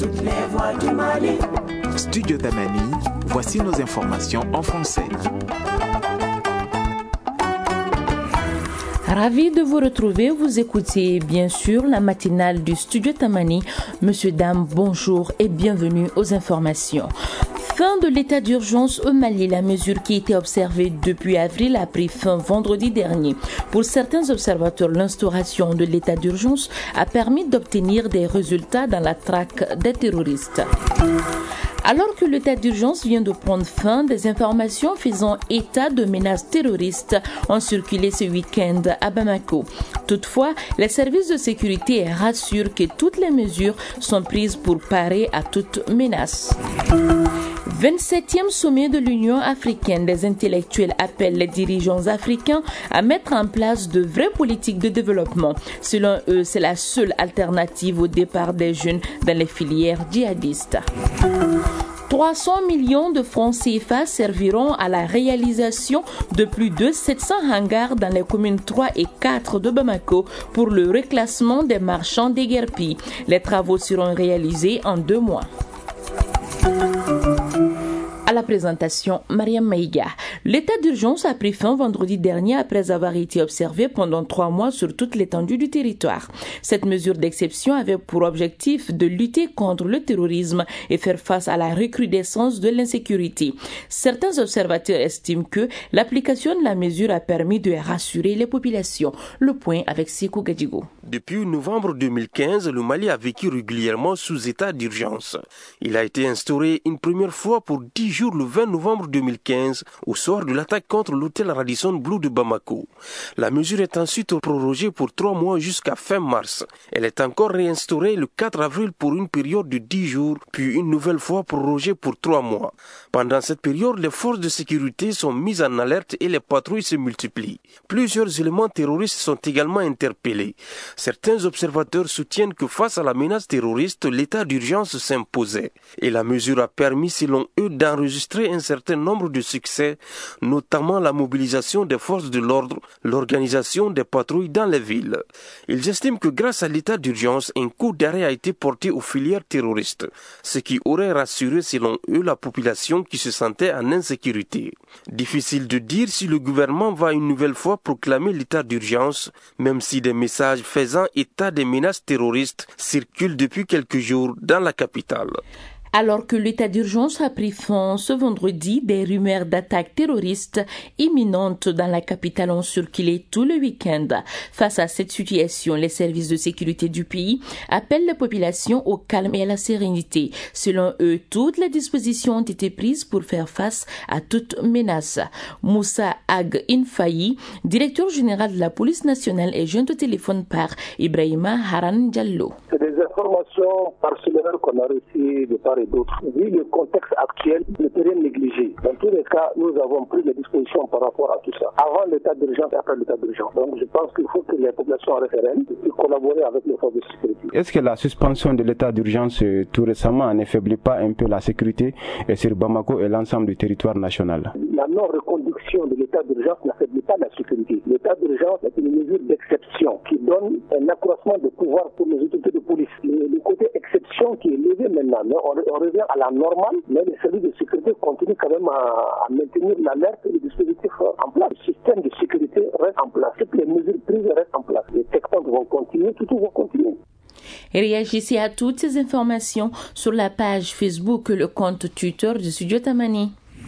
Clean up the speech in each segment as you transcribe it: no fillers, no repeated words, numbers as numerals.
toutes les voix du Mali. Studio Tamani, voici nos informations en français. Ravi de vous retrouver, vous écoutez bien sûr la matinale du Studio Tamani. Monsieur, dame, bonjour et bienvenue aux informations. Fin de l'état d'urgence au Mali. La mesure qui était observée depuis avril a pris fin vendredi dernier. Pour certains observateurs, l'instauration de l'état d'urgence a permis d'obtenir des résultats dans la traque des terroristes. Alors que l'état d'urgence vient de prendre fin, des informations faisant état de menaces terroristes ont circulé ce week-end à Bamako. Toutefois, les services de sécurité rassurent que toutes les mesures sont prises pour parer à toute menace. 27e sommet de l'Union africaine. Les intellectuels appellent les dirigeants africains à mettre en place de vraies politiques de développement. Selon eux, c'est la seule alternative au départ des jeunes dans les filières djihadistes. 300 millions de francs CFA serviront à la réalisation de plus de 700 hangars dans les communes 3 et 4 de Bamako pour le reclassement des marchands déguerpis. Les travaux seront réalisés en 2 mois. À la présentation, Mariam Maïga. L'état d'urgence a pris fin vendredi dernier après avoir été observé pendant 3 mois sur toute l'étendue du territoire. Cette mesure d'exception avait pour objectif de lutter contre le terrorisme et faire face à la recrudescence de l'insécurité. Certains observateurs estiment que l'application de la mesure a permis de rassurer les populations. Le point avec Sekou Gadjigo. Depuis novembre 2015, le Mali a vécu régulièrement sous état d'urgence. Il a été instauré une première fois pour 10 jours le 20 novembre 2015, au soir de l'attaque contre l'hôtel Radisson Blu de Bamako. La mesure est ensuite prorogée pour 3 mois jusqu'à fin mars. Elle est encore réinstaurée le 4 avril pour une période de 10 jours, puis une nouvelle fois prorogée pour 3 mois. Pendant cette période, les forces de sécurité sont mises en alerte et les patrouilles se multiplient. Plusieurs éléments terroristes sont également interpellés. Certains observateurs soutiennent que face à la menace terroriste, l'état d'urgence s'imposait. Et la mesure a permis, selon eux, d'enregistrer un certain nombre de succès, notamment la mobilisation des forces de l'ordre, l'organisation des patrouilles dans les villes. Ils estiment que grâce à l'état d'urgence, un coup d'arrêt a été porté aux filières terroristes, ce qui aurait rassuré, selon eux, la population qui se sentait en insécurité. Difficile de dire si le gouvernement va une nouvelle fois proclamer l'état d'urgence, même si des messages faisant état des menaces terroristes circulent depuis quelques jours dans la capitale. Alors que l'état d'urgence a pris fin ce vendredi, des rumeurs d'attaques terroristes imminentes dans la capitale ont circulé tout le week-end. Face à cette situation, les services de sécurité du pays appellent la population au calme et à la sérénité. Selon eux, toutes les dispositions ont été prises pour faire face à toute menace. Moussa Ag Infayi, directeur général de la police nationale, est joint au téléphone par Ibrahima Haran Diallo. C'est des informations parcellaires qu'on a reçues de part et d'autre. Vu le contexte actuel, ne peut rien négliger. Dans tous les cas, nous avons pris les dispositions par rapport à tout ça. Avant l'état d'urgence et après l'état d'urgence. Donc je pense qu'il faut que les populations restent sereines et collaborer avec les forces de sécurité. Est-ce que la suspension de l'état d'urgence tout récemment n'affaiblit pas un peu la sécurité sur Bamako et l'ensemble du territoire national? La non-reconduction de l'état d'urgence n'affaiblit pas la sécurité. L'état d'urgence est une mesure d'exception qui donne un accroissement de pouvoir pour les autorités de police. Le côté exception qui est levé maintenant, on revient à la normale, mais les services de sécurité continuent quand même à maintenir l'alerte et les dispositifs en place. Le système de sécurité reste en place. Toutes les mesures prises restent en place. Les checkpoints vont continuer, tout va continuer. Réagissez à toutes ces informations sur la page Facebook et le compte Twitter du Studio Tamani.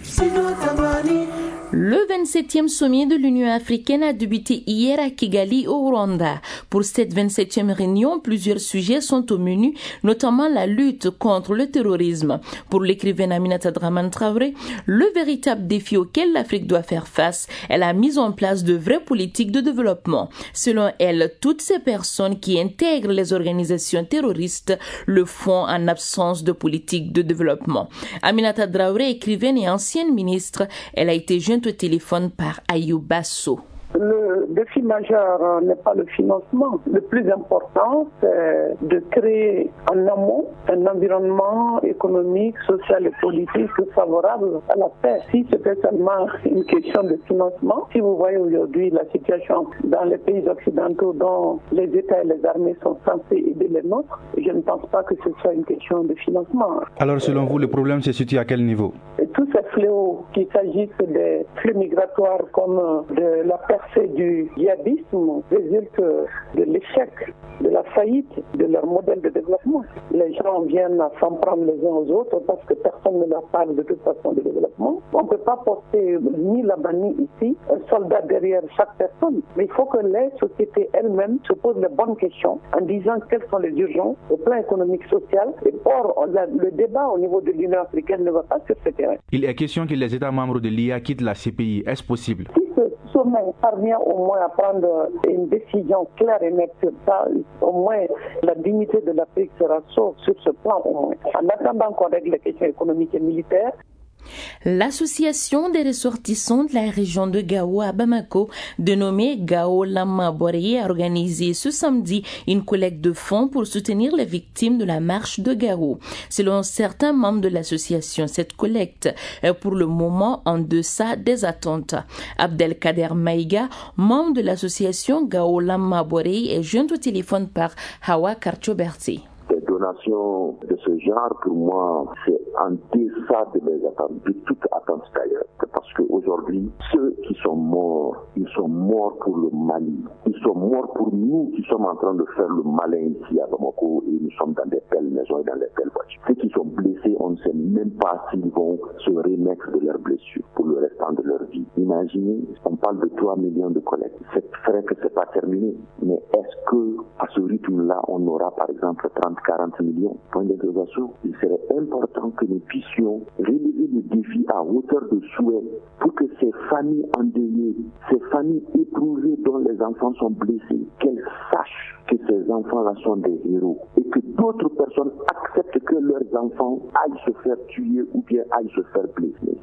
Le 27e sommet de l'Union africaine a débuté hier à Kigali, au Rwanda. Pour cette 27e réunion, plusieurs sujets sont au menu, notamment la lutte contre le terrorisme. Pour l'écrivaine Aminata Dramane Traoré, le véritable défi auquel l'Afrique doit faire face est la mise en place de vraies politiques de développement. Selon elle, toutes ces personnes qui intègrent les organisations terroristes le font en absence de politique de développement. Aminata Traoré, écrivaine et ancienne ministre, elle a été jointe au téléphone par Ayou Basso. Le défi majeur n'est pas le financement. Le plus important, c'est de créer en amont un environnement économique, social et politique favorable à la paix. Si c'était seulement une question de financement, si vous voyez aujourd'hui la situation dans les pays occidentaux dont les États et les armées sont censés aider les nôtres, je ne pense pas que ce soit une question de financement. Alors selon vous, le problème se situe à quel niveau? Et tous ces fléaux, qu'il s'agisse des flux migratoires comme de la percée du djihadisme, résultent de l'échec, de la faillite de leur modèle de développement. Les gens viennent s'en prendre les uns aux autres parce que personne ne leur parle de toute façon de développement. On ne peut pas poster ni là-bas ni ici un soldat derrière chaque personne. Mais il faut que les sociétés elles-mêmes se posent les bonnes questions en disant quelles sont les urgences au plan économique, social. Et or, le débat au niveau de l'Union africaine ne va pas sur ce terrain. Il est question que les États membres de l'IA quittent la CPI. Est-ce possible? Si ce sommet parvient au moins à prendre une décision claire et nette sur ça, au moins la dignité de l'Afrique sera sauve sur ce plan au moins. En attendant qu'on règle les questions économiques et militaires. L'association des ressortissants de la région de Gao à Bamako, dénommée Gao Lama Boré, a organisé ce samedi une collecte de fonds pour soutenir les victimes de la marche de Gao. Selon certains membres de l'association, cette collecte est pour le moment en deçà des attentes. Abdelkader Maïga, membre de l'association Gao Lama Boré, est joint au téléphone par Hawa Karchoberti. Des donations de ce genre, pour moi, c'est en deçà de mes attentes, de toute attente d'ailleurs. Parce qu'aujourd'hui, ceux qui sont morts, ils sont morts pour le Mali. Ils sont morts pour nous qui sommes en train de faire le malin ici à Bamako et nous sommes dans des belles maisons et dans des belles voitures. Ceux qui sont blessés, on ne sait même pas s'ils vont se remettre de leurs blessures pour le restant de leur vie. Imaginez, on parle de 3 millions de collectes. C'est vrai que c'est pas terminé, mais est-ce que à ce rythme-là, on aura par exemple 30-40 millions? Point d'interrogation. Il serait important que nous puissions relever le défi à hauteur de souhait pour que ces familles endeuillées, ces familles éprouvées dont les enfants sont blessés, qu'elles sachent que ces enfants-là sont des héros et que d'autres personnes acceptent que leurs enfants aillent se faire tuer ou bien aillent se faire blesser.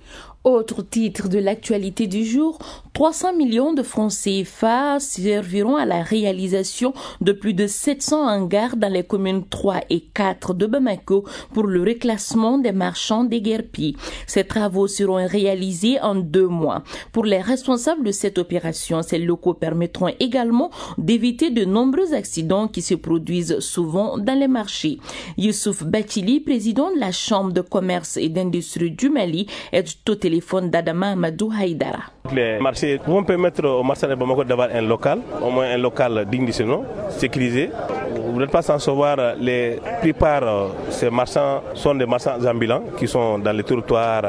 Autre titre de l'actualité du jour, 300 millions de francs CFA serviront à la réalisation de plus de 700 hangars dans les communes 3 et 4 de Bamako pour le reclassement des marchands déguerpis. Ces travaux seront réalisés en 2 mois. Pour les responsables de cette opération, ces locaux permettront également d'éviter de nombreux accidents qui se produisent souvent dans les marchés. Youssouf Bachili, président de la Chambre de commerce et d'industrie du Mali, est au téléphone d'Adama Amadou Haïdara. Les marchés vont permettre aux marchands de Bamako d'avoir un local, au moins un local digne de ce nom, sécurisé. Vous n'êtes pas sans savoir, la plupart de ces marchands sont des marchands ambulants qui sont dans les trottoirs,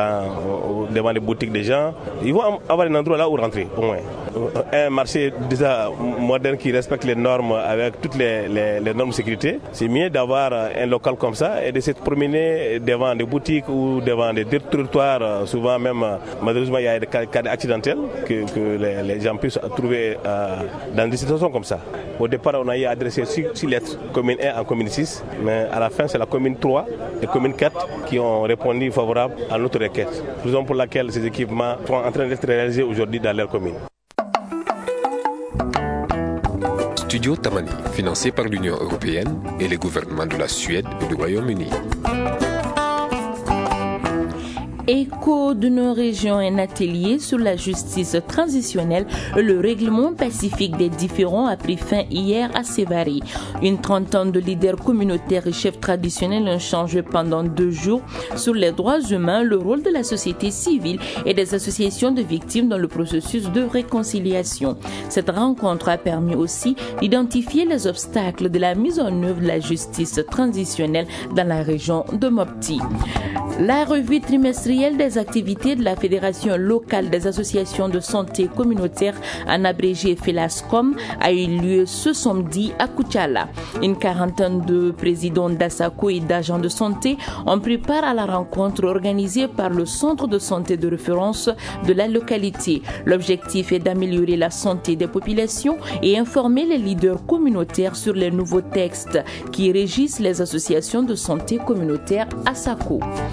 devant les boutiques des gens. Ils vont avoir un endroit là où rentrer, au moins. Un marché déjà moderne qui respecte les normes avec toutes les normes de sécurité. C'est mieux d'avoir un local comme ça et de se promener devant des boutiques ou devant des trottoirs. Souvent même, malheureusement, il y a des cas accidentels que les gens puissent trouver dans des situations comme ça. Au départ, on a eu adressé 6 lettres, commune 1 en commune 6, mais à la fin, c'est la commune 3 et commune 4 qui ont répondu favorable à notre requête. Raison pour laquelle ces équipements sont en train d'être réalisés aujourd'hui dans leur commune. Studio Tamani, financé par l'Union européenne et les gouvernements de la Suède et du Royaume-Uni. Écho de nos régions, un atelier sur la justice transitionnelle et le règlement pacifique des différends a pris fin hier à Sévaré. Une trentaine de leaders communautaires et chefs traditionnels ont changé pendant 2 jours sur les droits humains, le rôle de la société civile et des associations de victimes dans le processus de réconciliation. Cette rencontre a permis aussi d'identifier les obstacles de la mise en œuvre de la justice transitionnelle dans la région de Mopti. La revue trimestrielle des activités de la Fédération locale des associations de santé communautaire, en abrégé FELASCOM, a eu lieu ce samedi à Koutiala. Une quarantaine de présidents d'ASACO et d'agents de santé ont pris part à la rencontre organisée par le centre de santé de référence de la localité. L'objectif est d'améliorer la santé des populations et informer les leaders communautaires sur les nouveaux textes qui régissent les associations de santé communautaire ASACO.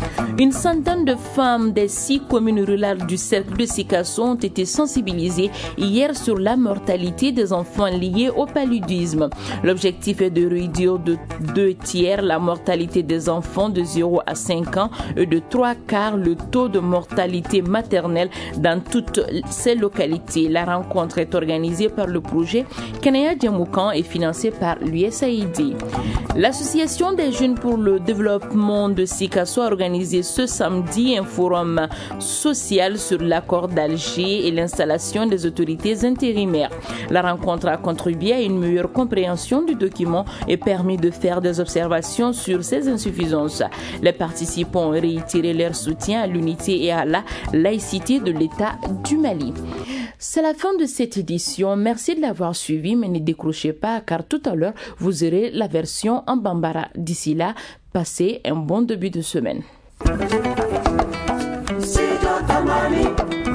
Une centaine de femmes des 6 communes rurales du cercle de Sikasso ont été sensibilisées hier sur la mortalité des enfants liés au paludisme. L'objectif est de réduire de 2 tiers la mortalité des enfants de 0 à 5 ans et de 3 quarts le taux de mortalité maternelle dans toutes ces localités. La rencontre est organisée par le projet Kanaya Djamoukan et financée par l'USAID. L'Association des jeunes pour le développement de Sikasso a organisé ce samedi un forum social sur l'accord d'Alger et l'installation des autorités intérimaires. La rencontre a contribué à une meilleure compréhension du document et permis de faire des observations sur ses insuffisances. Les participants ont réitéré leur soutien à l'unité et à la laïcité de l'État du Mali. C'est la fin de cette édition. Merci de l'avoir suivi, mais ne décrochez pas car tout à l'heure, vous aurez la version en Bambara. D'ici là, passez un bon début de semaine.